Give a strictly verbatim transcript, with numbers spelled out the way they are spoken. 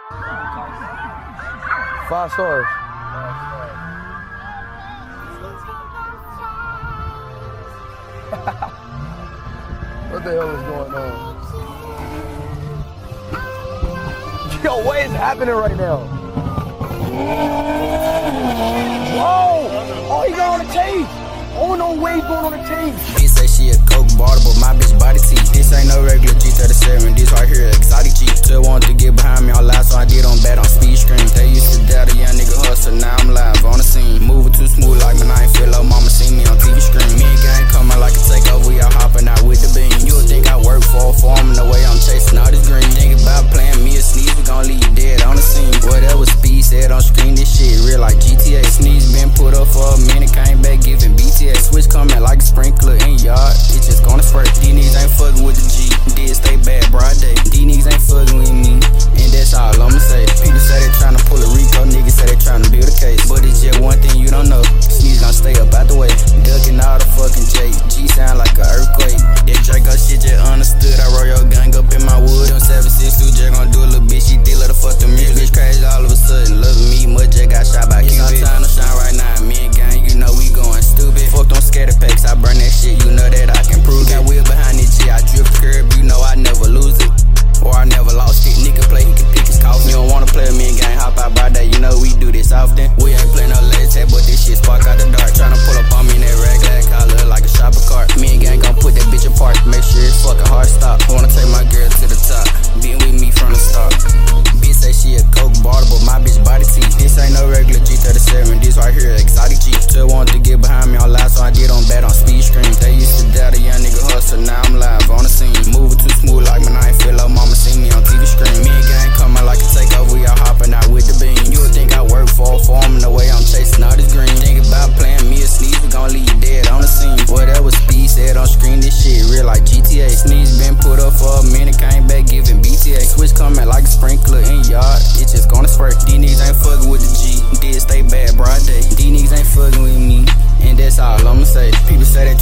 Five stars. What the hell is going on? Yo, what is happening right now? Whoa! Oh, he got on the tape! Oh, no way he's going on the tape! Bitch say she a coke bottle, but my bitch body T. This ain't no regular G thirty-seven, this right here exotic G. Still wanted to get behind me on live, so I did on bad on speed screen. They used to doubt a young nigga hustle, now I'm live on the scene. Moving too smooth like when I ain't feel low, mama seen me on T V screen. Me and gang coming like a takeover, we all hopping out with the beam. You would think I work for a farm, the way I'm chasing all this green. Think about playing me a sneeze, we gon' leave you dead on the scene. Whatever speed said on screen, this shit real like G T A. Sneeze been put up for a minute, came back giving B T S. Switch coming like a sprinkler in yard, it just gonna spurt. These niggas ain't fucking with the G, did stay bad broad day. These niggas ain't fucking with me, and that's all I'ma say. People say they tryna pull a Rico, niggas say they tryna build a case, but it's just one thing you don't know, Sneeze gon' stay up out the way, ducking all the fucking J. G sound like an earthquake. That Draco shit just understood, I roll your gang up in my wood. Them seven six two just gon' do a little bitch, she did let her fuck the music. Bitch crazy all of a sudden, loving me much, just got shot by Cupid. It's our time to shine right now, me and gang, you know we going stupid. Fuck them scatter packs, I burn that shit, you know that I can prove it. Got wheel behind this shit, I drip curb, you know I never lose it, or I never lost it. Nigga play, he can pick his coffin. You don't wanna play with me and gang, hop out by day, you know we do this often. We ain't playing no lazy tag, but this shit spark out the dark. Tryna pull up on me in that rag lag collar like a shopper cart. Me and gang gon' put that bitch apart, make sure it's fucking hard stop. Wanna take my girl to the top, been with me from the start. Bitch say she a coke bottle, but my bitch body T. This ain't no regular G thirty-seven, this right here exotic G. Still wanted to get behind me on live, so I did on bad on speed screen. They used to doubt a young nigga hustle, now I'm live on the scene. Moving too smooth like when I ain't feel low, mama seen me on T V screen. Me and gang coming like a takeover, we all hopping out with the beam. You would think I work for a farm, the way I'm chasing all this green. Think about playing me a sneeze, we gon' leave you dead on the scene. Whatever speed said on screen, this shit real like G T A. Sneeze been put up for a minute, came back giving B T A. Switch coming like a sprinkler in yard, it just gonna spurt. These niggas ain't fucking with the G, did stay bad broad day. These niggas ain't fucking with me, and that's all I'ma say. People say they